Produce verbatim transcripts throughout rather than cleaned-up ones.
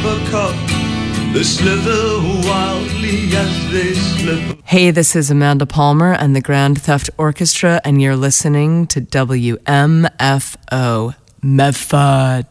never caught. They slither wildly as they slip. Hey, this is Amanda Palmer and the Grand Theft Orchestra, and you're listening to W M F O Medford.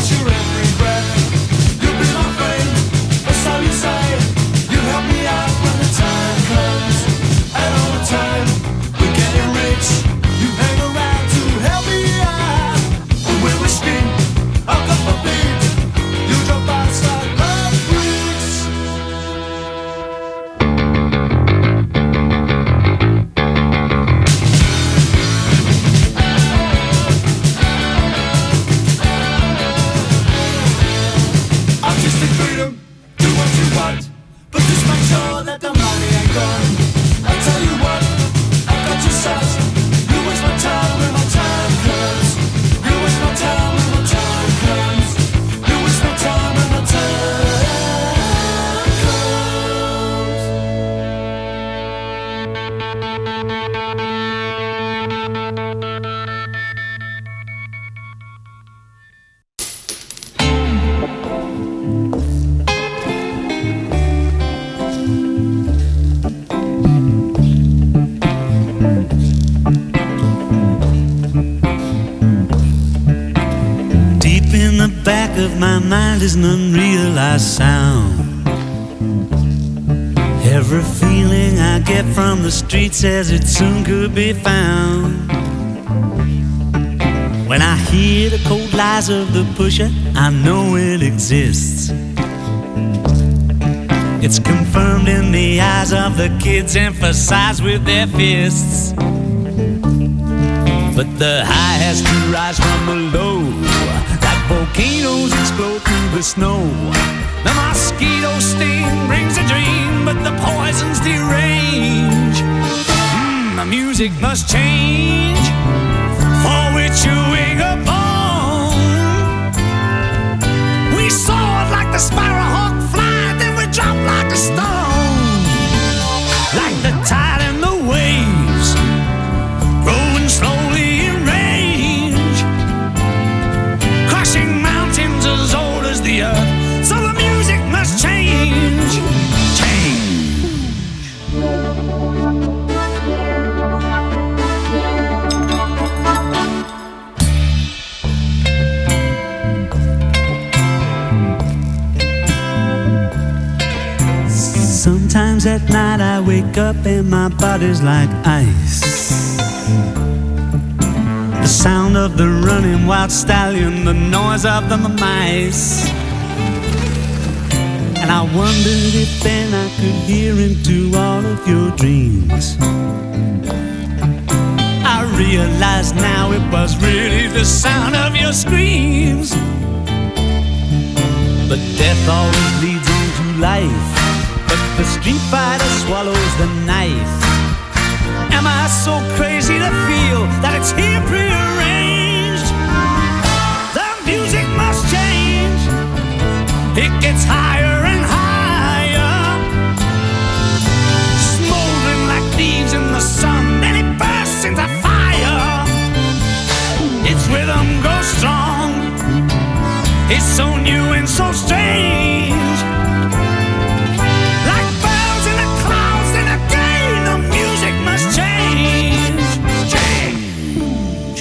Of my mind is an unrealized sound. Every feeling I get from the street says it soon could be found. When I hear the cold lies of the pusher, I know it exists. It's confirmed in the eyes of the kids, emphasized with their fists. But the high has to rise from the low. Volcanoes explode through the snow. The mosquito sting brings a dream, but the poisons derange. Mm, the music must change, for we're chewing a bone. We soared like the sparrowhawk fly, then we dropped like a stone. Like the tide and the waves, growing slowly in range, crushing mountains as old as the earth. So the music must change, change. Sometimes at night I wake up and my body's like ice. The sound of the running wild stallion, the noise of the mice. And I wondered if then I could hear into all of your dreams. I realize now it was really the sound of your screams. But death always leads on to life, but the street fighter swallows the knife. Am I so crazy to feel that it's here prearranged? The music must change. It gets higher and higher, smoldering like leaves in the sun, then it bursts into fire. Its rhythm goes strong, it's so new and so strange. Like bells in the clouds, then again the music must change, change.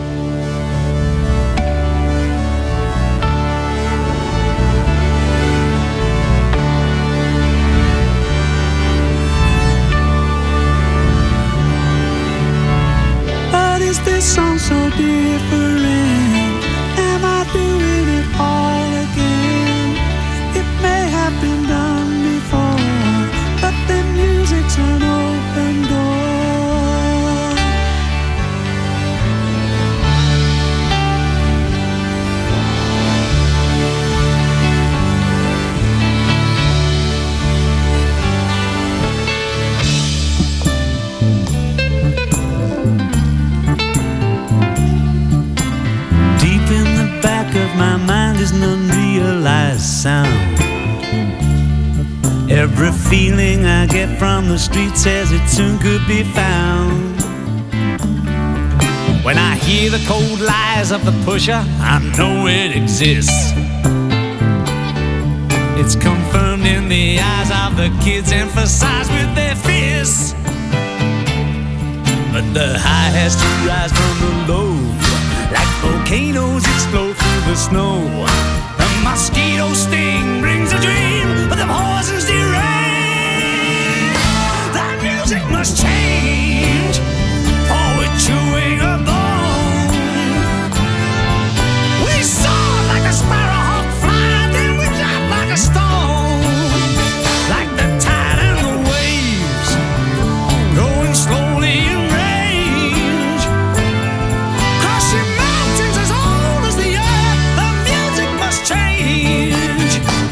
But is this song so different? Am I doing it all again? It may have been done before, but the music's an open door. Deep in the back of my mind is an unrealized sound. Every feeling I get from the street says it soon could be found. When I hear the cold lies of the pusher, I know it exists. It's confirmed in the eyes of the kids, emphasized with their fists. But the high has to rise from the low, like volcanoes volcanoes explode through the snow. The mosquito sting brings a dream, but the poison's deranged. That music must change, or we're chewing a bone. We soar like a sparrowhawk fly, then we drop like a stone. Like the tide and the waves, going slowly in range. Crushing mountains as old as the earth, the music must change.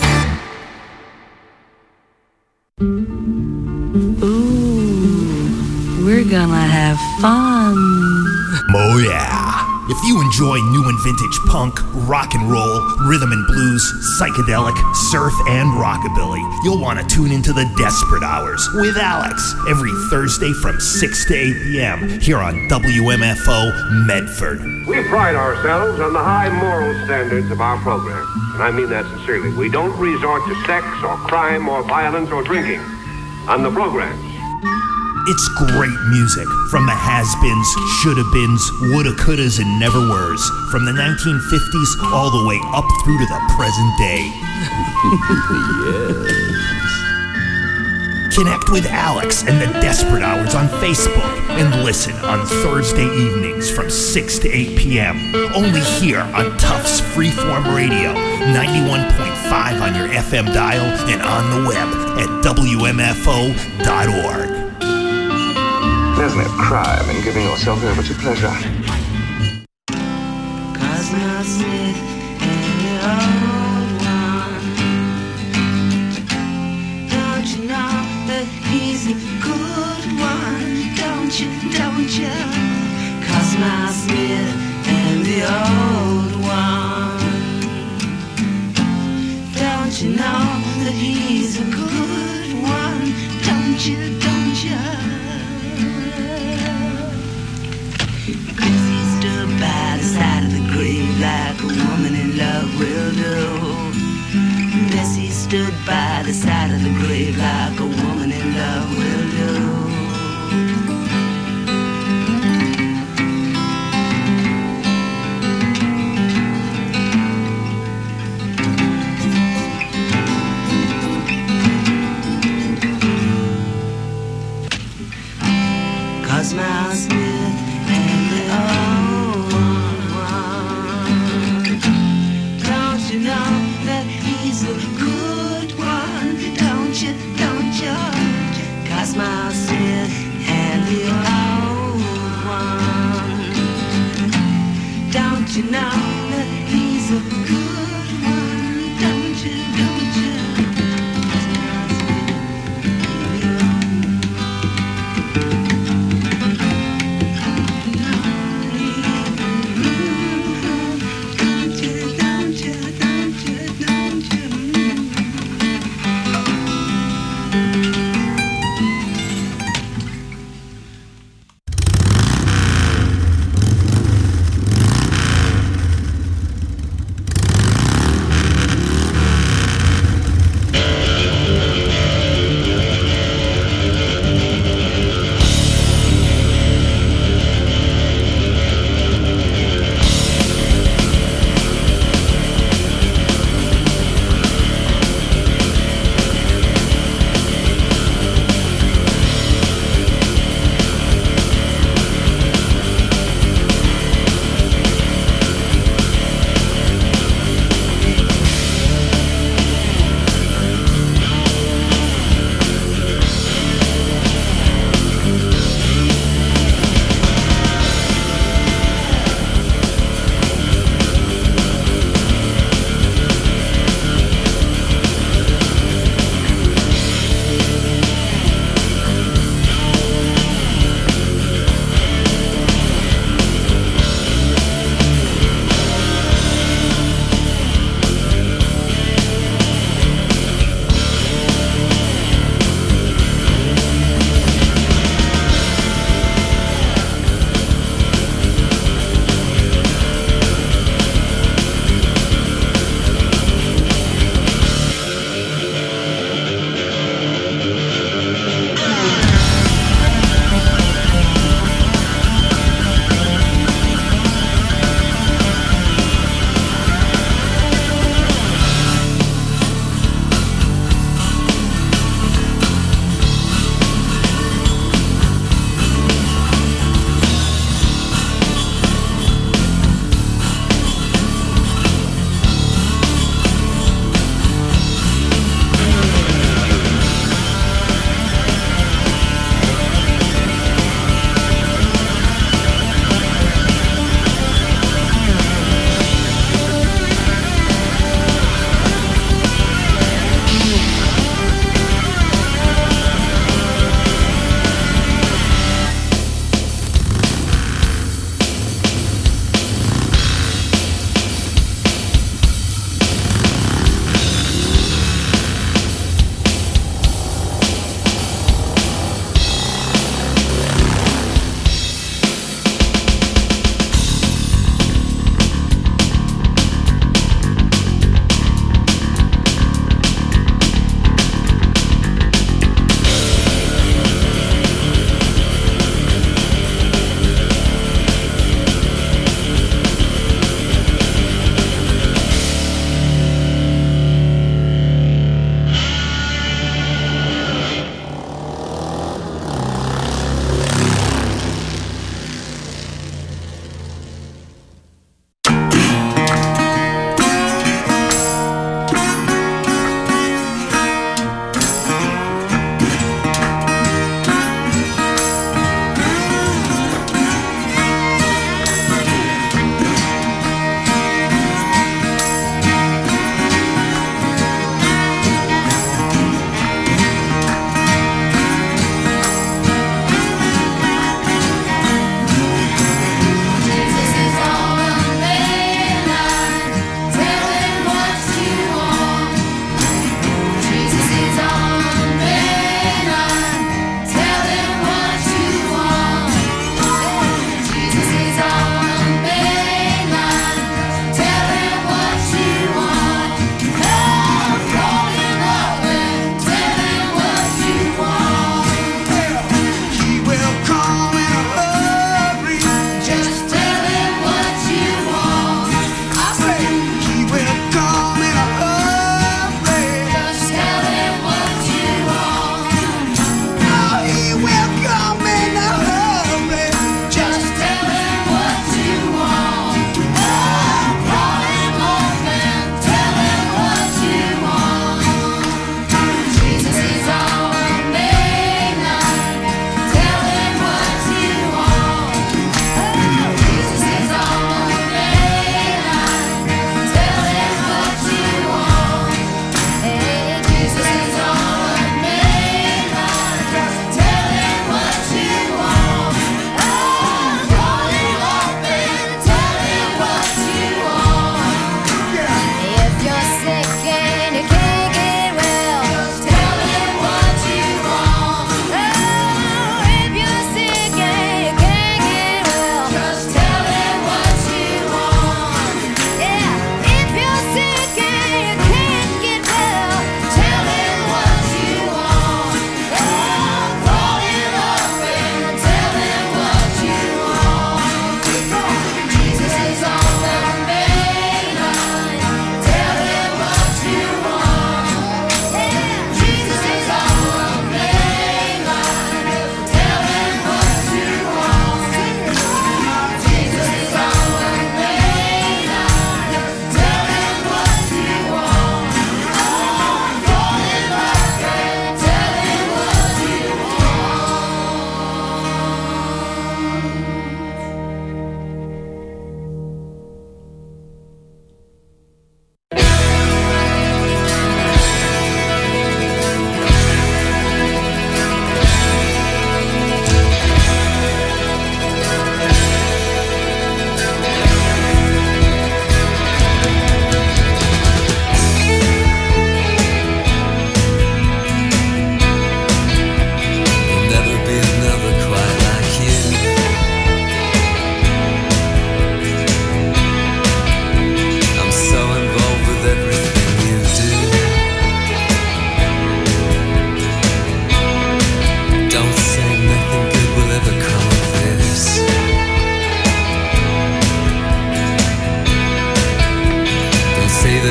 Ooh, we're gonna have fun. Oh yeah. If you enjoy new and vintage punk, rock and roll, rhythm and blues, psychedelic, surf, and rockabilly, you'll want to tune into the Desperate Hours with Alex every Thursday from six to eight p.m. here on W M F O Medford. We pride ourselves on the high moral standards of our program, and I mean that sincerely. We don't resort to sex or crime or violence or drinking on the programs. It's great music from the has-beens, shoulda-beens, woulda-couldas, and never-weres, from the nineteen fifties all the way up through to the present day. Yes. Connect with Alex and the Desperate Hours on Facebook and listen on Thursday evenings from six to eight p.m. only here on Tufts Freeform Radio, ninety-one point five on your F M dial and on the web at W M F O dot org. There's no crime in giving yourself over to pleasure. Cosmo Smith and the old one. Don't you know that he's a good one? Don't you, don't you? Cosmo Smith and the old one. Don't you know that he's a good one? Don't you, don't you? By the side of the grave like a woman in love will do. Bessie stood by the side of the grave like a woman in love will do. Cosmo Smith and the old one. Don't you know that he's a good one? Don't you, don't you? Cosmo Smith and the old one. Don't you know that he's a good one? Don't you, don't you?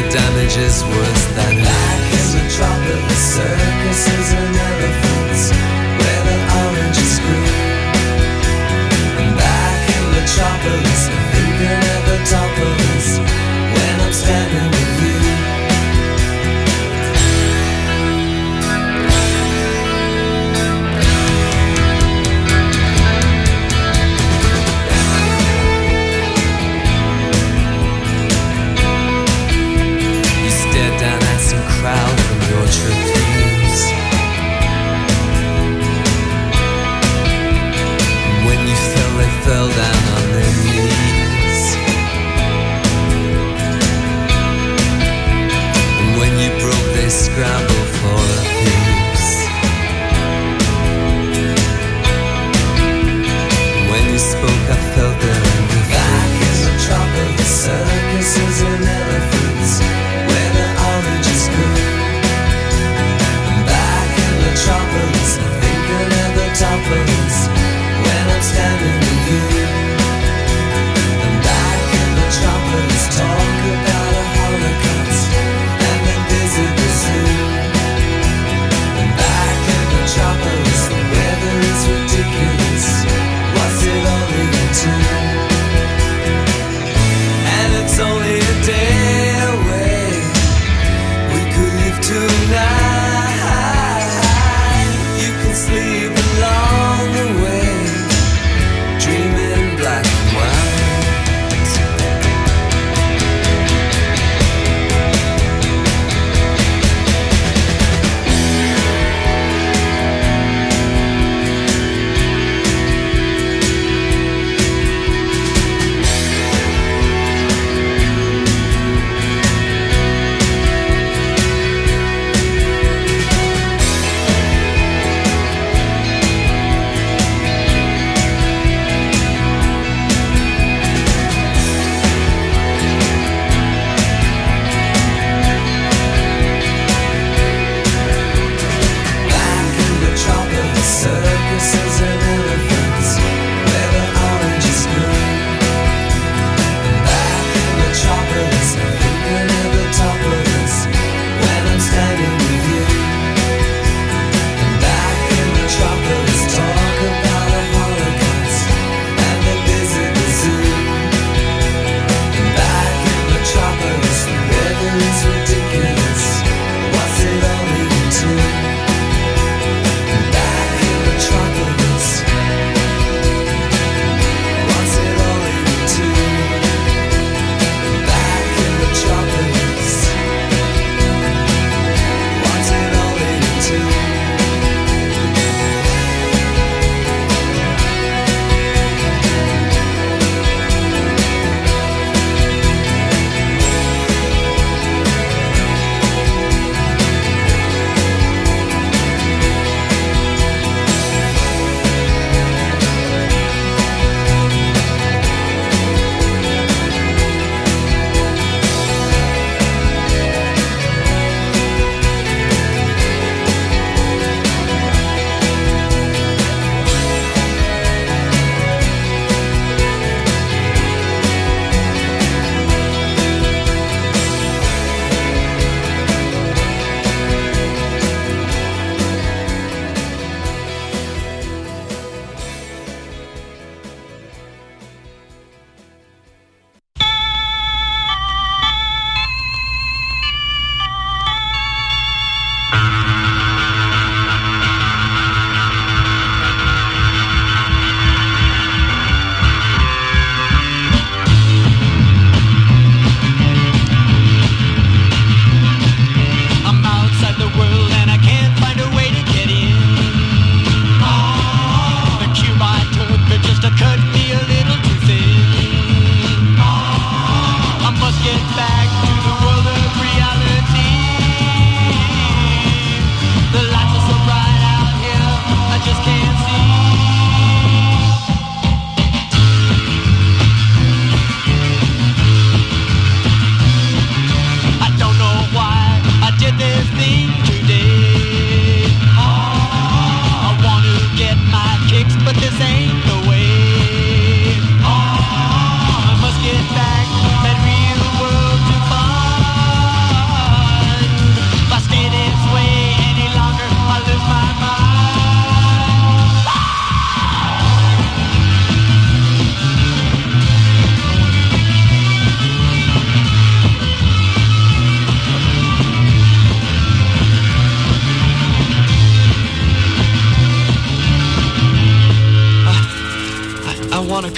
the damage is worse than back in Metropolis, circuses and elephants, where the oranges grew. And back in Metropolis, I'm thinking at the top of us when I'm standing with you. Crowd from your trapeze. And when you fell, they fell down on their knees. And when you broke, they scrambled for a piece. And when you spoke, I felt their anger. Back in Metropolis, circuses and elephants, where the oranges grew. And back in Metropolis, I'm thinking at the top of us when I'm standing with you. And back in Metropolis, talk about a Holocaust and then visit the zoo. And back in Metropolis, the weather is ridiculous. What's it all leading to? And it's only a day away. We could live tonight. You can sleep along the way, dreaming black and white. Circuses and elephants, where the oranges grew. And back in Metropolis, I'm thinking at the top of us when I'm standing with you. And back in Metropolis, talk about a Holocaust and then visit the zoo. And back in Metropolis, the weather is ridiculous. What's it all leading to? Metropolis, what's it all leading to? Back in Metropolis, what's it all leading to?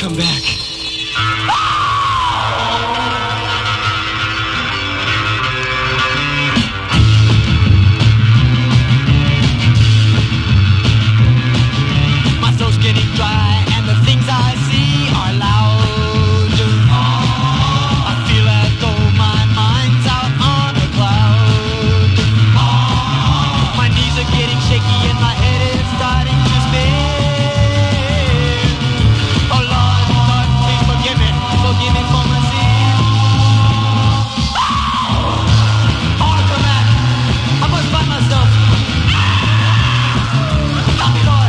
come back. My throat's getting dry and the things I see are loud. I feel as though my mind's out on a cloud. My knees are getting shaky and my head is starting to spin. Oh Lord, Lord, please forgive me, forgive me for my sin. I wanna come back. I must find myself. Stop me, Lord.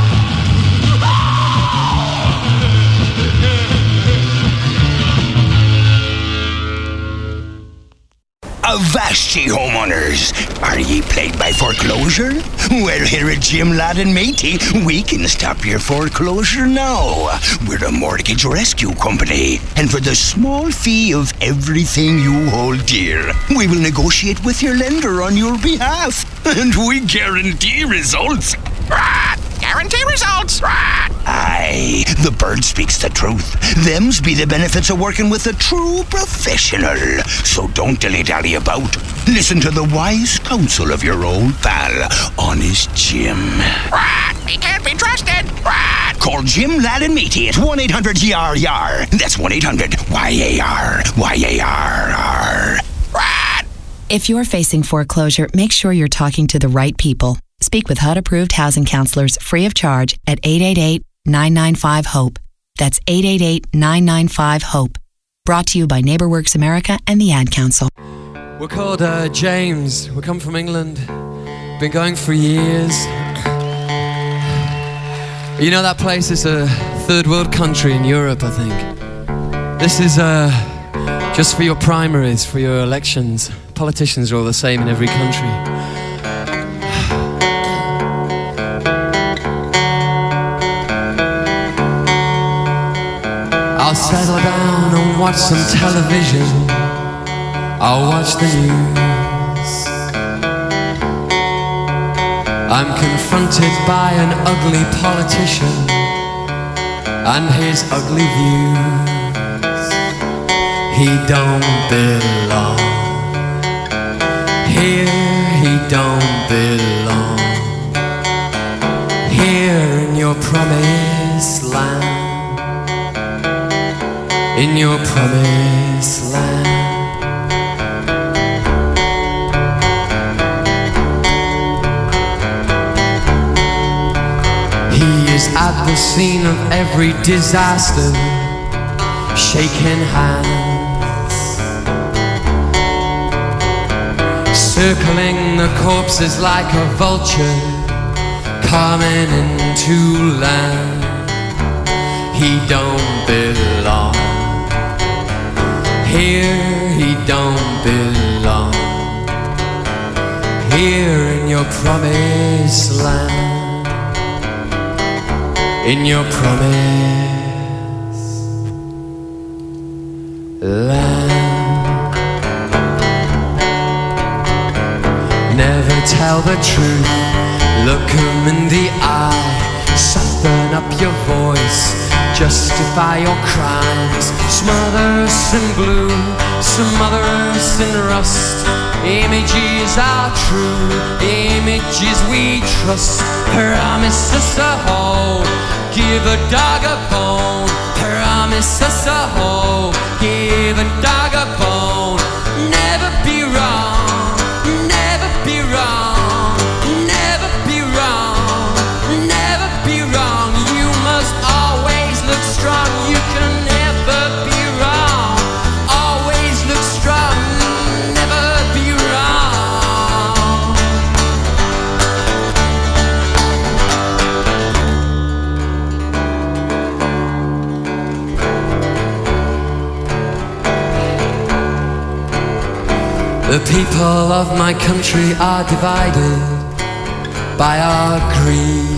Avast ye, homeowners! Are ye plagued by foreclosure? Well, here at Jim Ladd and Matey, we can stop your foreclosure now. We're a mortgage rescue company, and for the small fee of everything you hold dear, we will negotiate with your lender on your behalf, and we guarantee results. Guarantee results. Aye, the bird speaks the truth. Them's be the benefits of working with a true professional. So don't dilly-dally about. Listen to the wise counsel of your old pal, Honest Jim. He can't be trusted. Call Jim Ladd and Matey at one eight hundred Y A R Y A R. That's one eight hundred Y A R Y A R R. If you're facing foreclosure, make sure you're talking to the right people. Speak with H U D-approved housing counselors free of charge at eight eight eight, nine nine five, HOPE. That's eight eight eight, nine nine five, HOPE. Brought to you by NeighborWorks America and the Ad Council. We're called uh, James. We come from England. Been going for years. You know that place is a third world country in Europe, I think. This is uh, just for your primaries, for your elections. Politicians are all the same in every country. I'll settle down and watch some television. I'll watch the news. I'm confronted by an ugly politician and his ugly views. He don't belong here, he don't belong here in your promised land. In your promised land. He is at the scene of every disaster, shaking hands, circling the corpses like a vulture, coming into land. He don't belong here, he don't belong here in your promised land. In your promised land. Never tell the truth, look 'em in the eye, soften up your voice, justify your crimes. Smother us in blue, smother us in rust. Images are true, images we trust. Promise us a hope, give a dog a bone. Promise us a hope, give a dog a bone. Never be wrong, never be wrong, never be wrong, never be wrong. You must always look strong, you can never be wrong. Always look strong, never be wrong. The people of my country are divided by our greed.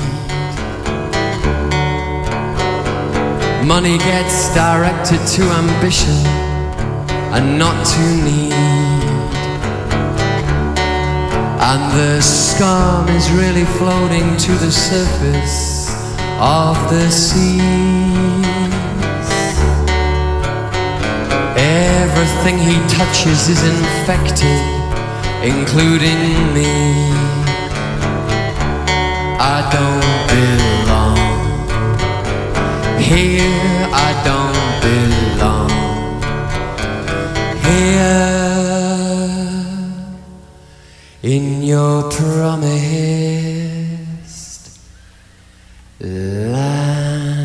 Money gets directed to ambition and not to need. And the scum is really floating to the surface of the seas. everything he touches is infected, including me. I don't belong here, I don't belong here in your promised land.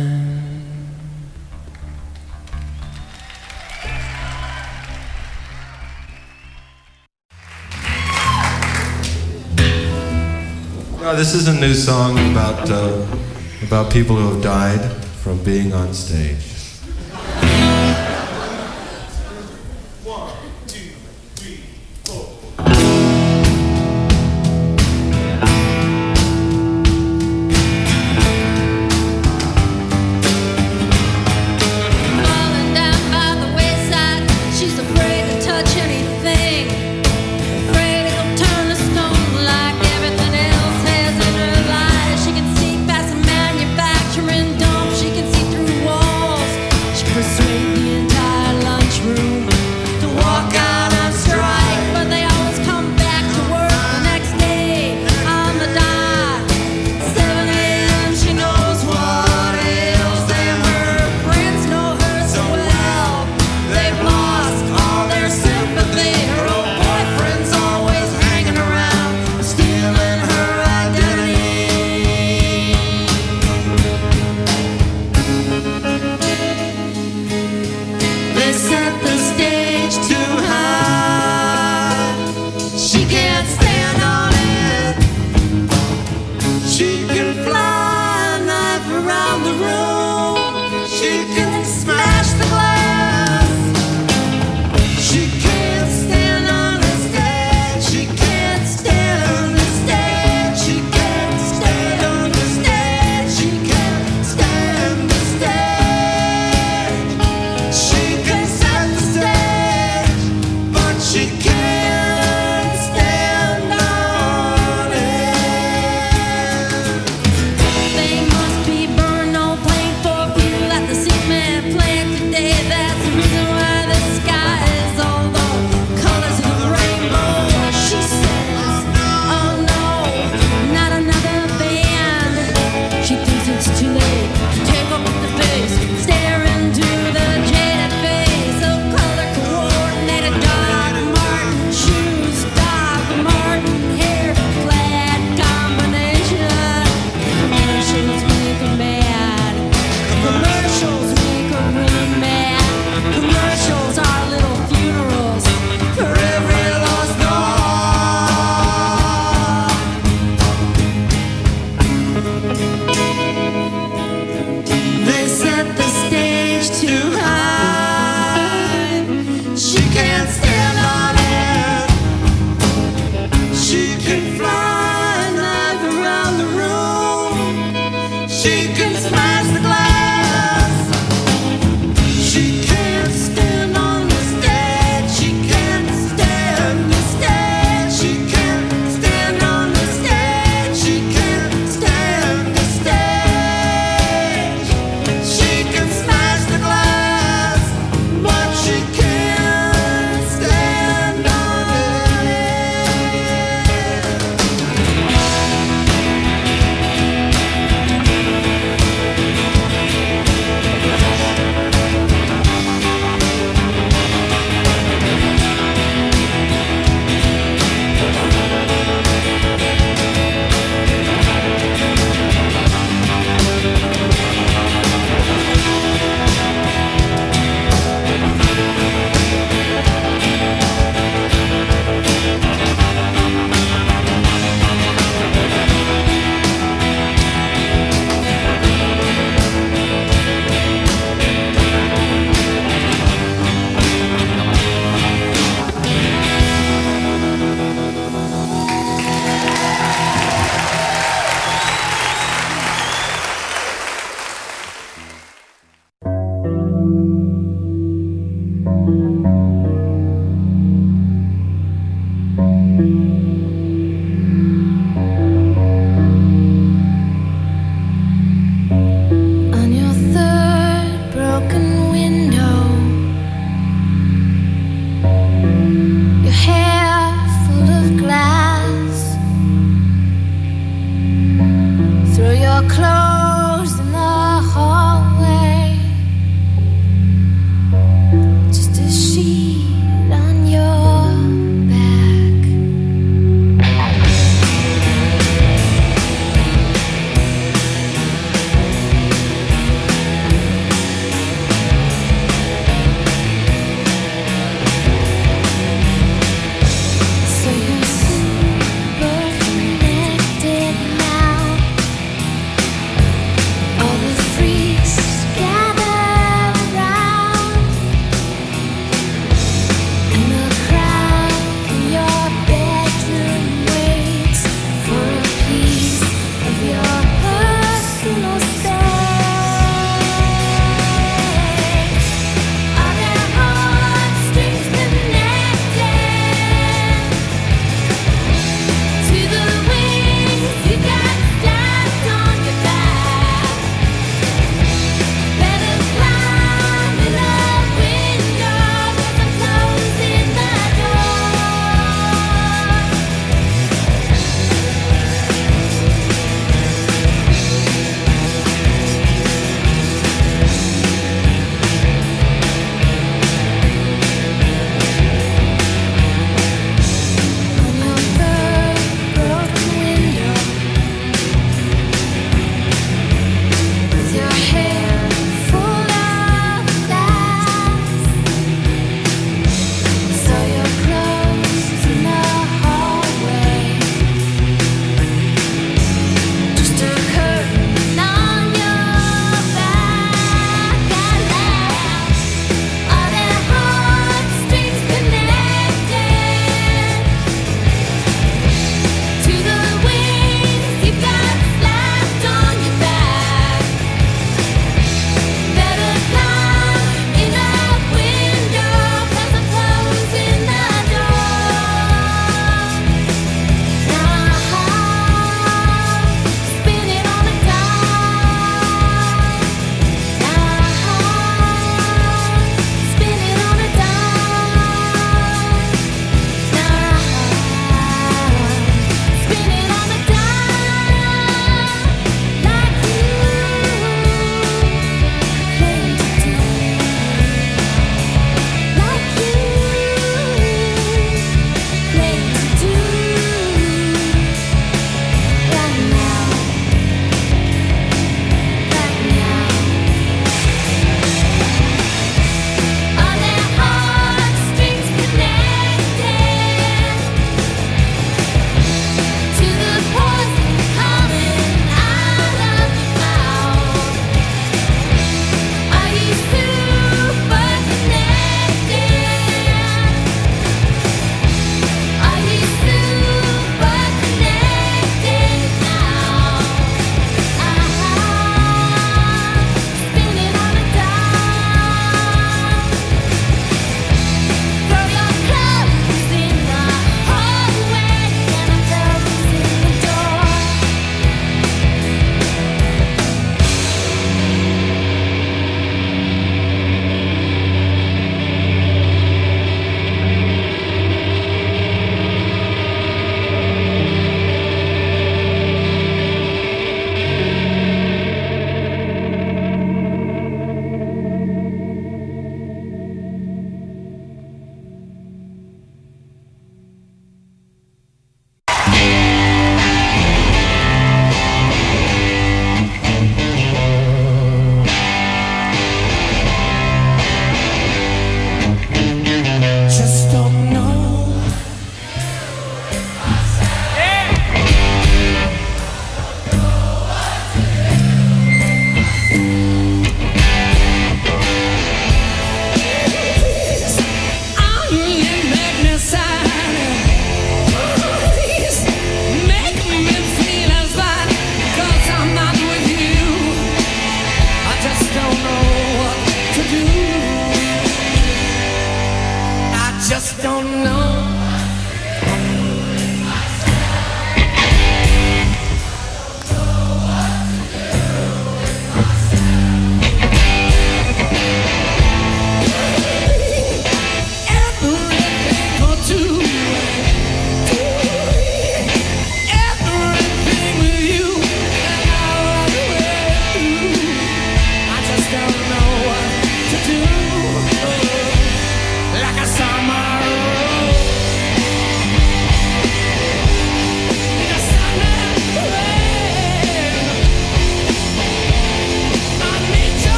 Uh, this is a new song about uh, about people who have died from being on stage.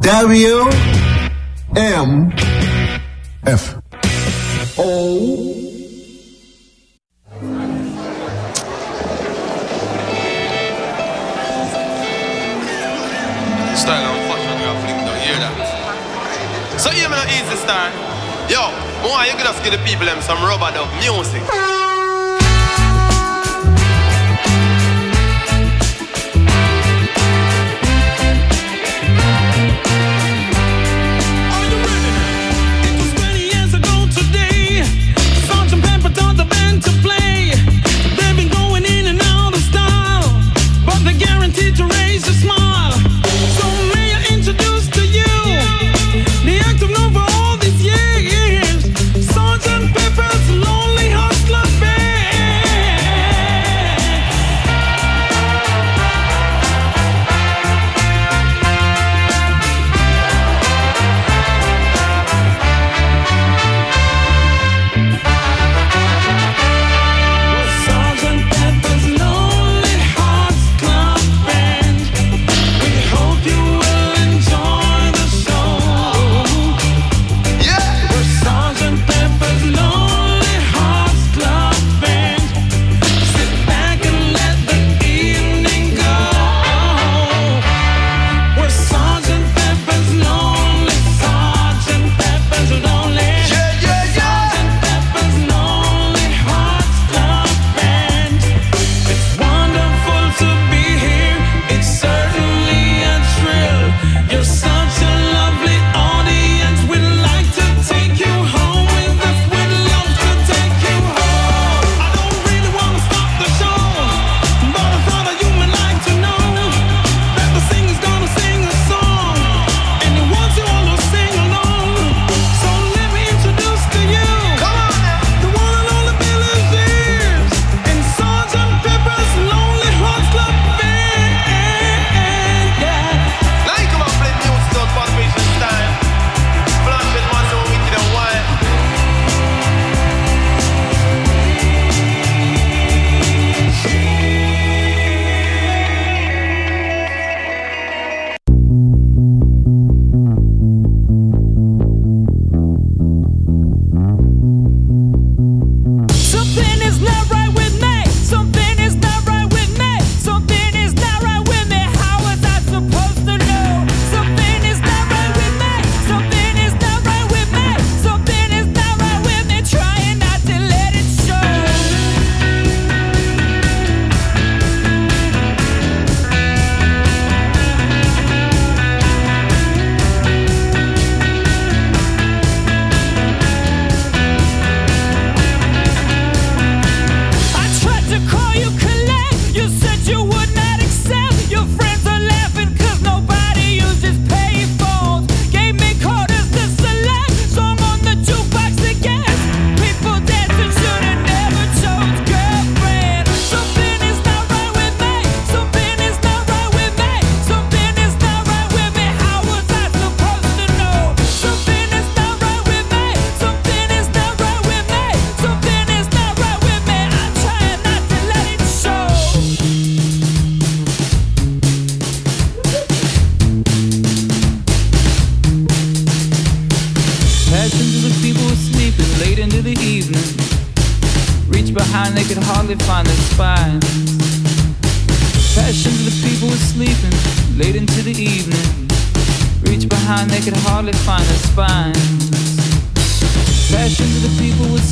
W M F O. Style and fashion, you have flick, don't hear that. So hear me no easy style. Yo, why you could just give the people them some rubber dub music.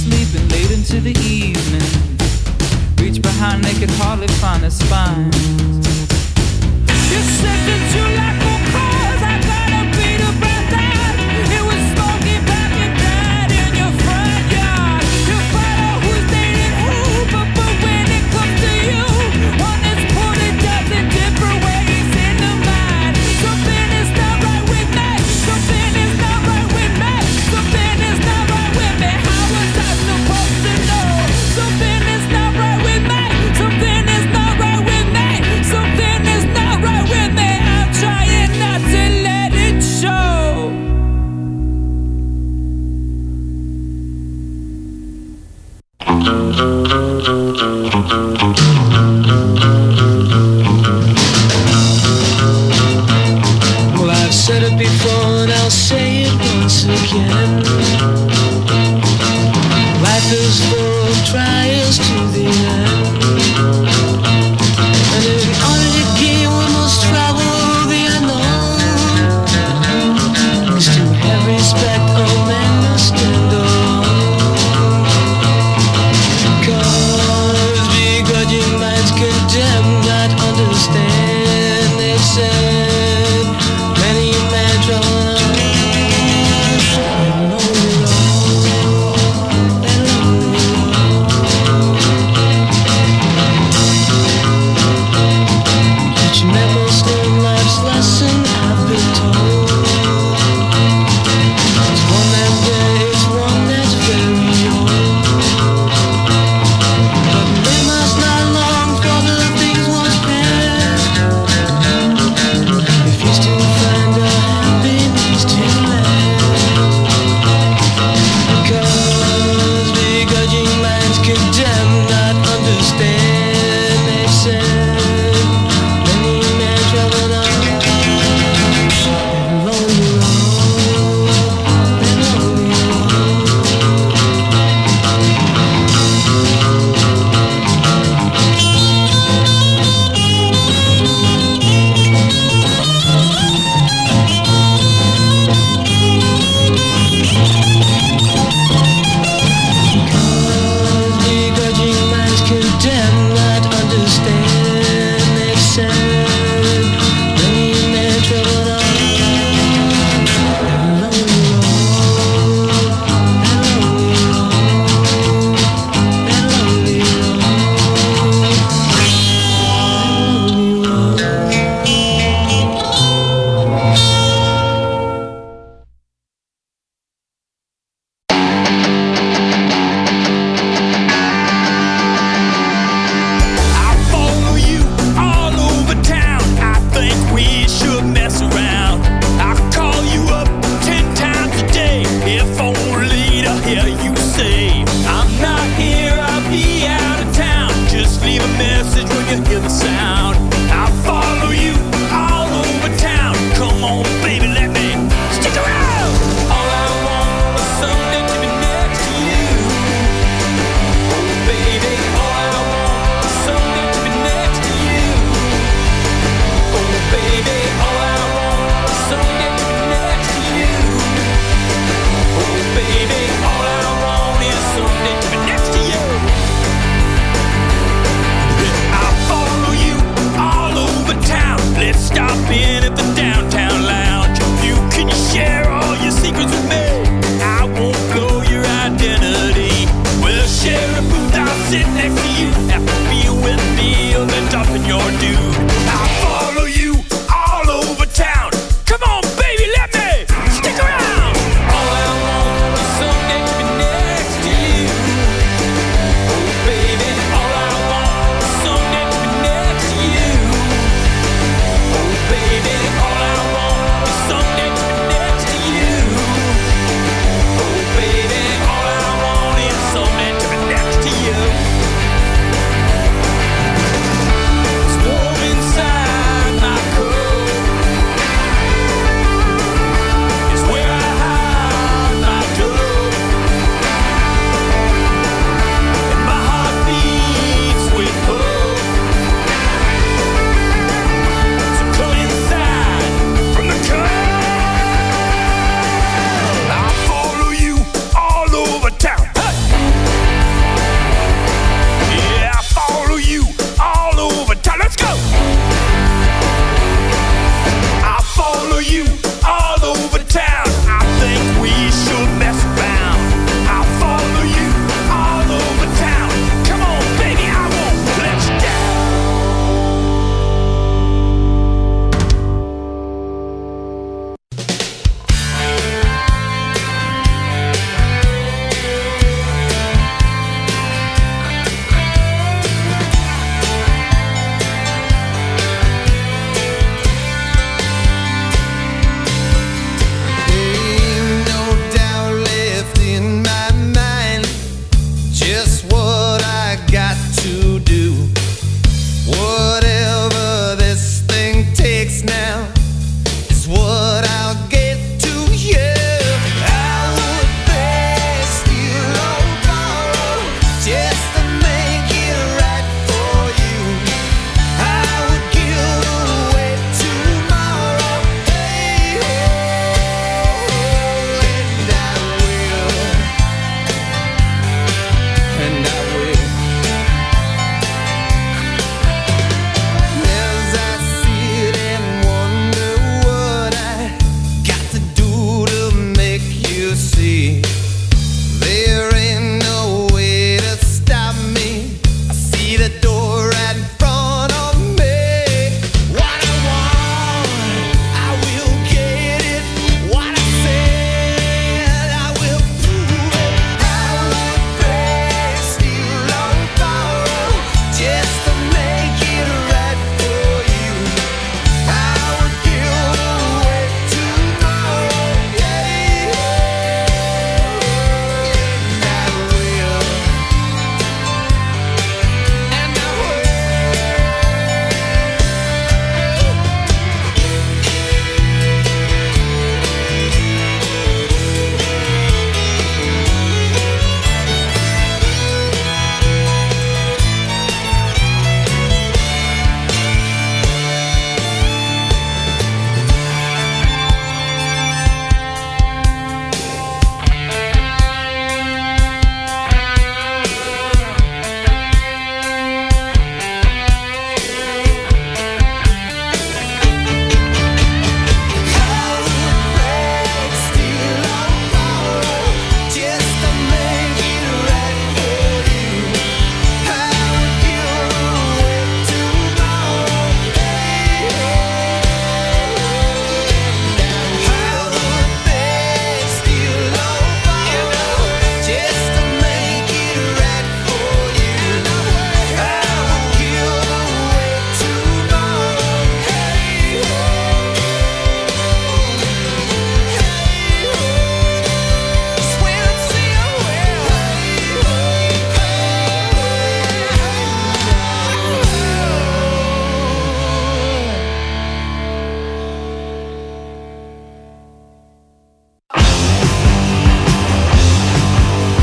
Reach behind, they could hardly find a spine.